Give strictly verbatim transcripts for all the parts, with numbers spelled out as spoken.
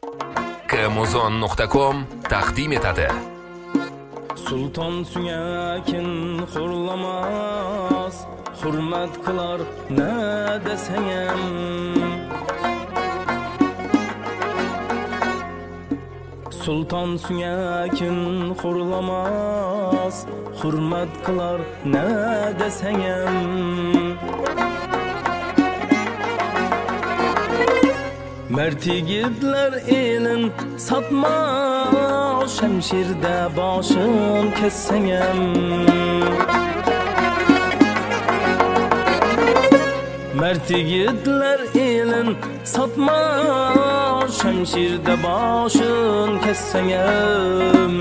Kmozon nokta com takdim etadi. Sultan süyakin hurlamaz, hurmat kılar ne deseyem. Sultan süyakin hurlamaz, hurmat kılar ne deseyem. Mert yigitler elin satma, şemşirde başım kesseyem. Mert yigitler elin satma, şemşirde başım kesseyem.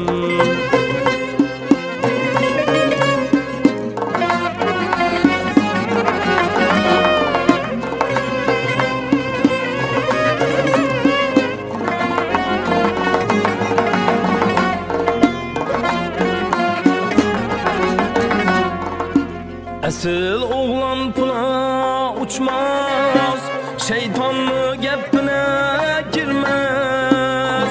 Asıl oğlan pula uçmaz, şeytanlı gepine girmez.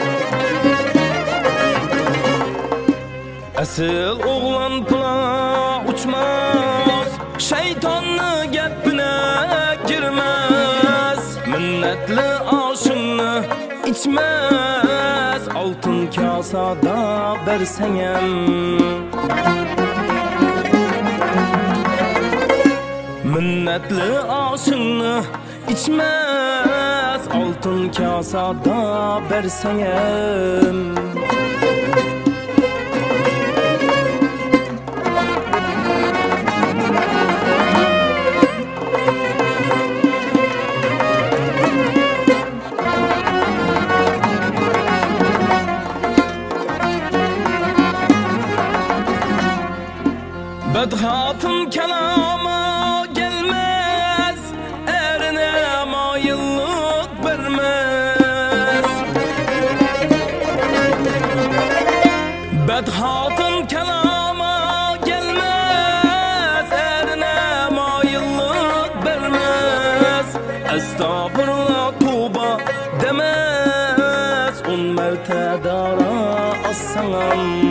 Asıl oğlan pula uçmaz, şeytanlı gepine girmez. Minnetli aşını içmez, altın kasada berseyem. Minnetli aşını içmez, altın kasada berseyem. Bedhatın kelama gelmez, erine mayıllık vermez. Bedhatın kelama gelmez, erine mayıllık vermez. Estağfurullah tuba demez, on mertedara assanam.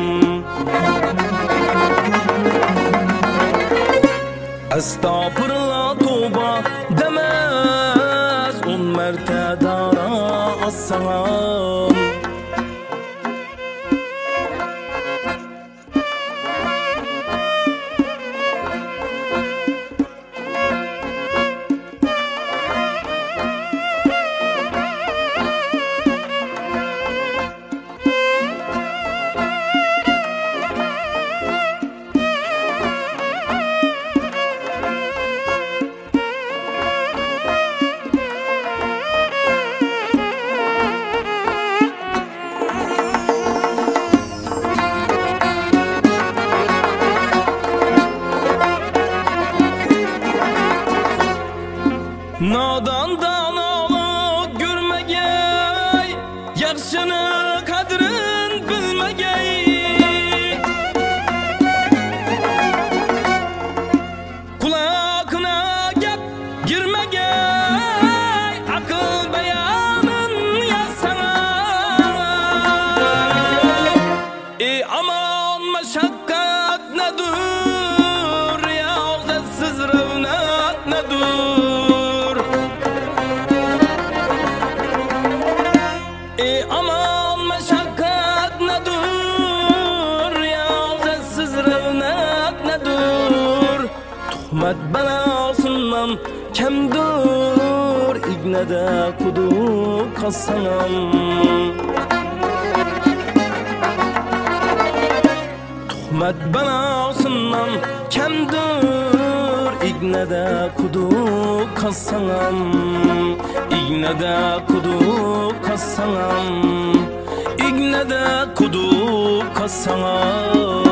Estağfurullah tuba demez, on mertedara assanam. Nadandan olup görmegey, yaxşını kadrin bilmegey. Kulağına gep girmegey, akıl beyanın yazsana. E aman meşakkat nedir, yağzetsiz revnat nedir? E aman meşakkat nedir, yağzetsiz revnat nedir? Tuhmet belasından kemdir, ignede kudu kassanam. Tuhmet belasından kemdir, ignede kudu kassanam. İgnede kudu kassanam, ignede kudu kassanam.